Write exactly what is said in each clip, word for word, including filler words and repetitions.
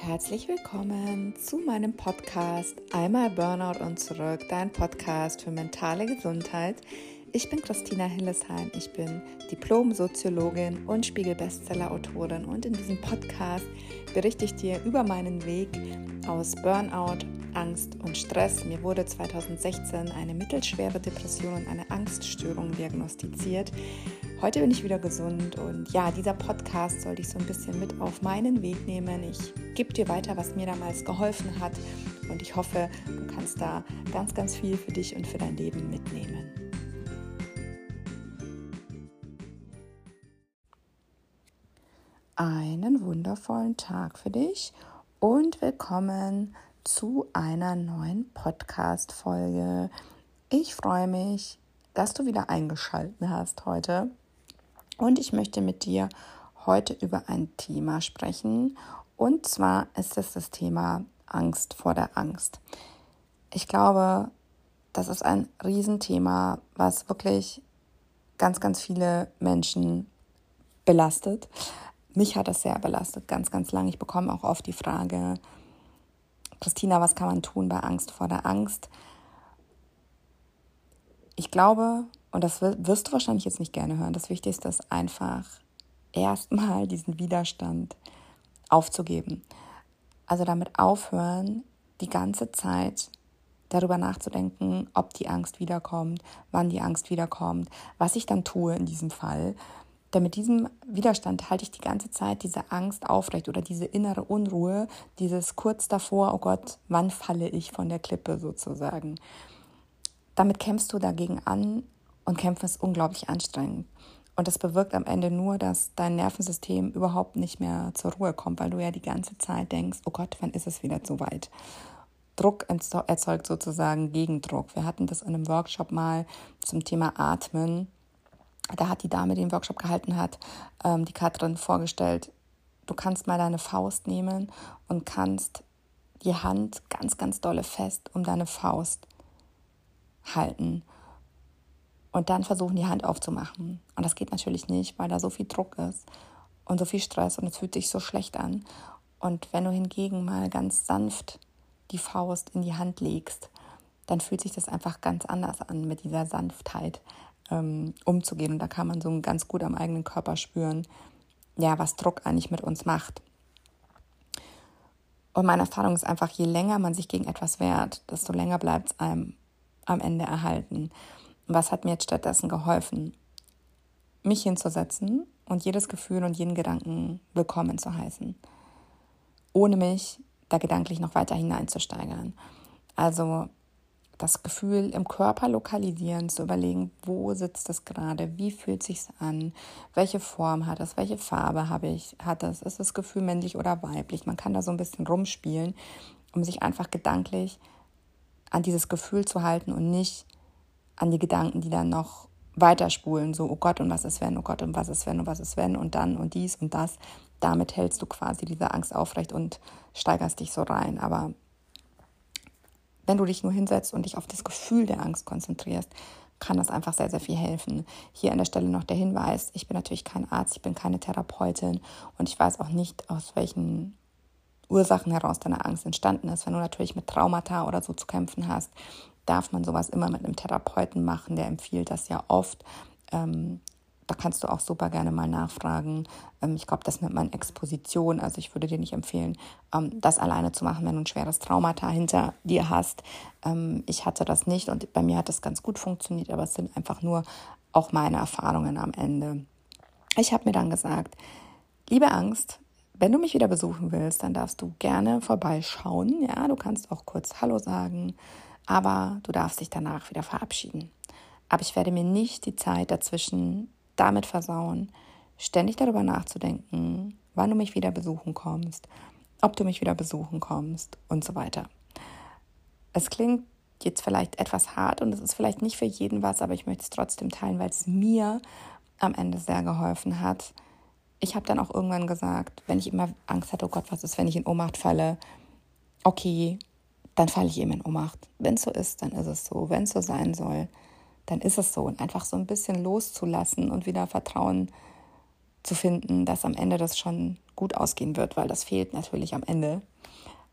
herzlich willkommen zu meinem Podcast Einmal Burnout und zurück, dein Podcast für mentale Gesundheit. Ich bin Christina Hillesheim, ich bin Diplom-Soziologin und Spiegel-Bestseller-Autorin und in diesem Podcast berichte ich dir über meinen Weg aus Burnout, Angst und Stress. Mir wurde zweitausendsechzehn eine mittelschwere Depression und eine Angststörung diagnostiziert. Heute bin ich wieder gesund und ja, dieser Podcast soll dich so ein bisschen mit auf meinen Weg nehmen. Ich gebe dir weiter, was mir damals geholfen hat und ich hoffe, du kannst da ganz, ganz viel für dich und für dein Leben mitnehmen. Einen wundervollen Tag für dich und willkommen zu einer neuen Podcast-Folge. Ich freue mich, dass du wieder eingeschaltet hast heute. Und ich möchte mit dir heute über ein Thema sprechen. Und zwar ist es das Thema Angst vor der Angst. Ich glaube, das ist ein Riesenthema, was wirklich ganz, ganz viele Menschen belastet. Mich hat das sehr belastet, ganz, ganz lange. Ich bekomme auch oft die Frage, Christina, was kann man tun bei Angst vor der Angst? Ich glaube, und das wirst du wahrscheinlich jetzt nicht gerne hören, das Wichtigste ist einfach, erstmal diesen Widerstand aufzugeben. Also damit aufhören, die ganze Zeit darüber nachzudenken, ob die Angst wiederkommt, wann die Angst wiederkommt, was ich dann tue in diesem Fall. Denn mit diesem Widerstand halte ich die ganze Zeit diese Angst aufrecht oder diese innere Unruhe, dieses kurz davor, oh Gott, wann falle ich von der Klippe sozusagen. Damit kämpfst du dagegen an und kämpfen ist unglaublich anstrengend. Und das bewirkt am Ende nur, dass dein Nervensystem überhaupt nicht mehr zur Ruhe kommt, weil du ja die ganze Zeit denkst, oh Gott, wann ist es wieder so weit? Druck erzeugt sozusagen Gegendruck. Wir hatten das in einem Workshop mal zum Thema Atmen. Da hat die Dame, die den Workshop gehalten hat, die Katrin vorgestellt, du kannst mal deine Faust nehmen und kannst die Hand ganz, ganz dolle fest um deine Faust halten und dann versuchen, die Hand aufzumachen. Und das geht natürlich nicht, weil da so viel Druck ist und so viel Stress und es fühlt sich so schlecht an. Und wenn du hingegen mal ganz sanft die Faust in die Hand legst, dann fühlt sich das einfach ganz anders an, mit dieser Sanftheit ähm, umzugehen. Und da kann man so ganz gut am eigenen Körper spüren, ja, was Druck eigentlich mit uns macht. Und meine Erfahrung ist einfach, je länger man sich gegen etwas wehrt, desto länger bleibt es einem am Ende erhalten. Und was hat mir jetzt stattdessen geholfen? Mich hinzusetzen und jedes Gefühl und jeden Gedanken willkommen zu heißen, ohne mich da gedanklich noch weiter hineinzusteigern. Also das Gefühl im Körper lokalisieren, zu überlegen, wo sitzt es gerade, wie fühlt es sich an, welche Form hat es, welche Farbe habe ich, hat es, ist das Gefühl männlich oder weiblich. Man kann da so ein bisschen rumspielen, um sich einfach gedanklich an dieses Gefühl zu halten und nicht an die Gedanken, die dann noch weiterspulen, so, oh Gott, und was ist wenn, oh Gott, und was ist wenn, und was ist wenn, und dann, und dies und das. Damit hältst du quasi diese Angst aufrecht und steigerst dich so rein. Aber wenn du dich nur hinsetzt und dich auf das Gefühl der Angst konzentrierst, kann das einfach sehr, sehr viel helfen. Hier an der Stelle noch der Hinweis, ich bin natürlich kein Arzt, ich bin keine Therapeutin und ich weiß auch nicht, aus welchen Ursachen heraus deine Angst entstanden ist. Wenn du natürlich mit Traumata oder so zu kämpfen hast, darf man sowas immer mit einem Therapeuten machen, der empfiehlt das ja oft. Ähm, da kannst du auch super gerne mal nachfragen. Ähm, ich glaube, das nennt man Exposition. Also ich würde dir nicht empfehlen, ähm, das alleine zu machen, wenn du ein schweres Traumata hinter dir hast. Ähm, ich hatte das nicht und bei mir hat das ganz gut funktioniert, aber es sind einfach nur auch meine Erfahrungen am Ende. Ich habe mir dann gesagt, liebe Angst, wenn du mich wieder besuchen willst, dann darfst du gerne vorbeischauen. Ja, du kannst auch kurz Hallo sagen, aber du darfst dich danach wieder verabschieden. Aber ich werde mir nicht die Zeit dazwischen damit versauen, ständig darüber nachzudenken, wann du mich wieder besuchen kommst, ob du mich wieder besuchen kommst und so weiter. Es klingt jetzt vielleicht etwas hart und es ist vielleicht nicht für jeden was, aber ich möchte es trotzdem teilen, weil es mir am Ende sehr geholfen hat. Ich habe dann auch irgendwann gesagt, wenn ich immer Angst hatte, oh Gott, was ist, wenn ich in Ohnmacht falle? Okay, dann falle ich eben in Ohnmacht. Wenn es so ist, dann ist es so. Wenn es so sein soll, dann ist es so. Und einfach so ein bisschen loszulassen und wieder Vertrauen zu finden, dass am Ende das schon gut ausgehen wird, weil das fehlt natürlich am Ende.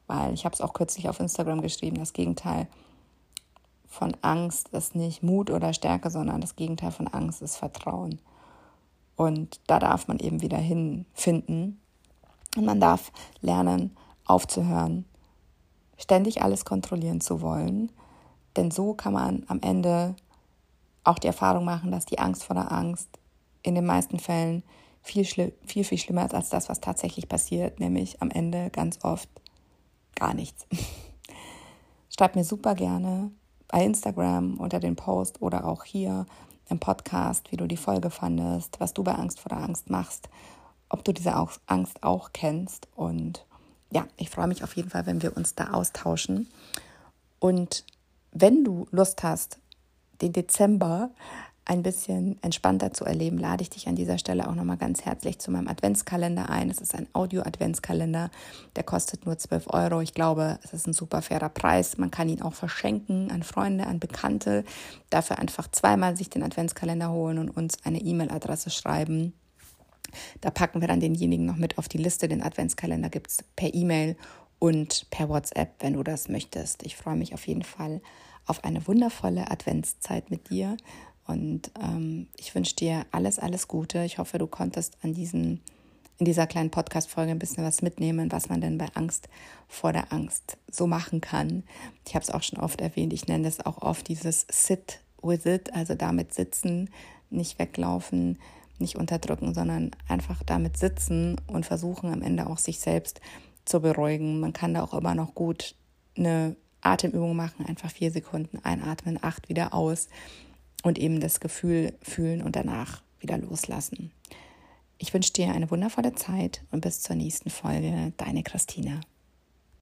weil ich habe es auch kürzlich auf Instagram geschrieben, das Gegenteil von Angst ist nicht Mut oder Stärke, sondern das Gegenteil von Angst ist Vertrauen. Und da darf man eben wieder hinfinden. Und man darf lernen, aufzuhören, ständig alles kontrollieren zu wollen. Denn so kann man am Ende auch die Erfahrung machen, dass die Angst vor der Angst in den meisten Fällen viel, schli- viel, viel schlimmer ist als das, was tatsächlich passiert. Nämlich am Ende ganz oft gar nichts. Schreib mir super gerne bei Instagram unter den Post oder auch hier im Podcast, wie du die Folge fandest, was du bei Angst vor der Angst machst, ob du diese Angst auch kennst. Und ja, ich freue mich auf jeden Fall, wenn wir uns da austauschen. Und wenn du Lust hast, den Dezember ein bisschen entspannter zu erleben, lade ich dich an dieser Stelle auch nochmal ganz herzlich zu meinem Adventskalender ein. Es ist ein Audio-Adventskalender, der kostet nur zwölf Euro. Ich glaube, es ist ein super fairer Preis. Man kann ihn auch verschenken an Freunde, an Bekannte. Dafür einfach zweimal sich den Adventskalender holen und uns eine E-Mail-Adresse schreiben. Da packen wir dann denjenigen noch mit auf die Liste. Den Adventskalender gibt es per E-Mail und per WhatsApp, wenn du das möchtest. Ich freue mich auf jeden Fall auf eine wundervolle Adventszeit mit dir. Und ähm, ich wünsche dir alles, alles Gute. Ich hoffe, du konntest an diesen, in dieser kleinen Podcast-Folge ein bisschen was mitnehmen, was man denn bei Angst vor der Angst so machen kann. Ich habe es auch schon oft erwähnt, ich nenne das auch oft dieses Sit with it, also damit sitzen, nicht weglaufen, nicht unterdrücken, sondern einfach damit sitzen und versuchen am Ende auch sich selbst zu beruhigen. Man kann da auch immer noch gut eine Atemübung machen, einfach vier Sekunden einatmen, acht wieder aus. Und eben das Gefühl fühlen und danach wieder loslassen. Ich wünsche dir eine wundervolle Zeit und bis zur nächsten Folge. Deine Christina.